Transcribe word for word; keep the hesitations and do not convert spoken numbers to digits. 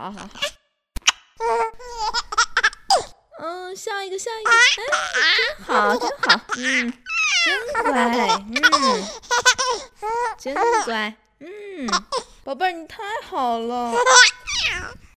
好好好。嗯，下一个，下一个，哎，真好，真好，嗯，真乖，嗯，真乖，嗯，宝贝儿，你太好了。